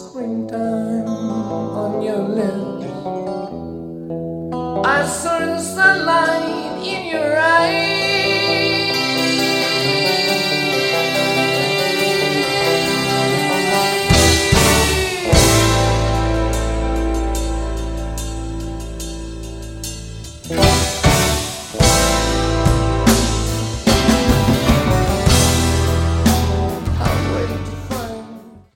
springtime on your lips. I saw the sunlight